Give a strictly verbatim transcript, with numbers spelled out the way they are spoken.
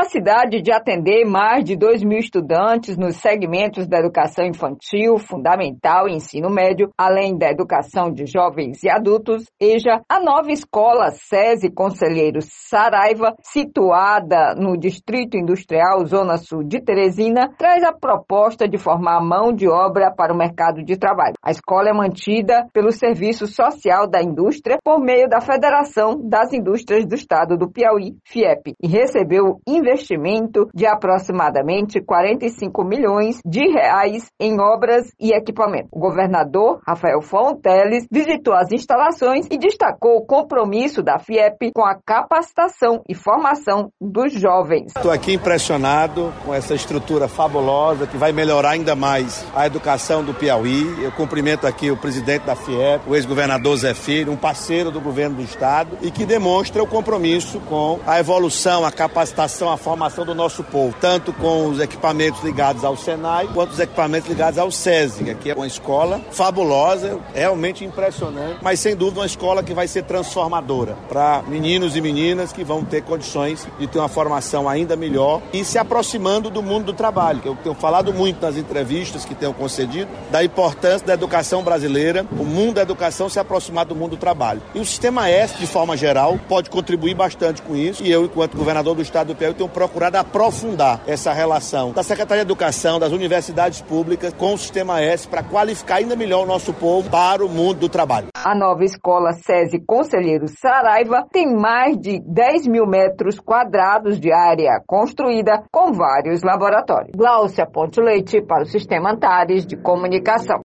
capacidade de atender mais de dois mil estudantes nos segmentos da educação infantil, fundamental e ensino médio, além da educação de jovens e adultos, EJA, a nova escola SESI Conselheiros Saraiva, situada no Distrito Industrial Zona Sul de Teresina, traz a proposta de formar mão de obra para o mercado de trabalho. A escola é mantida pelo Serviço Social da Indústria por meio da Federação das Indústrias do Estado do Piauí, FIEP, e recebeu investimento de aproximadamente quarenta e cinco milhões de reais em obras e equipamento. O governador, Rafael Fonteles, visitou as instalações e destacou o compromisso da FIEP com a capacitação e formação dos jovens. Estou aqui impressionado com essa estrutura fabulosa que vai melhorar ainda mais a educação do Piauí. Eu cumprimento aqui o presidente da FIEP, o ex-governador Zé Filho, um parceiro do governo do estado e que demonstra o compromisso com a evolução, a capacitação, a formação do nosso povo, tanto com os equipamentos ligados ao Senai quanto os equipamentos ligados ao SESI. Aqui é uma escola fabulosa, realmente impressionante, mas sem dúvida uma escola que vai ser transformadora para meninos e meninas que vão ter condições de ter uma formação ainda melhor e se aproximando do mundo do trabalho. Eu tenho falado muito nas entrevistas que tenho concedido da importância da educação brasileira, o mundo da educação se aproximar do mundo do trabalho. E o Sistema S, de forma geral, pode contribuir bastante com isso e eu, enquanto governador do estado do Piauí, tenho procurado aprofundar essa relação da Secretaria de Educação, das universidades públicas com o Sistema S para qualificar ainda melhor o nosso povo para o mundo do trabalho. A nova escola SESI Conselheiros Saraiva tem mais de dez mil metros quadrados de área construída com vários laboratórios. Gláucia Ponte Leite para o Sistema Antares de Comunicação.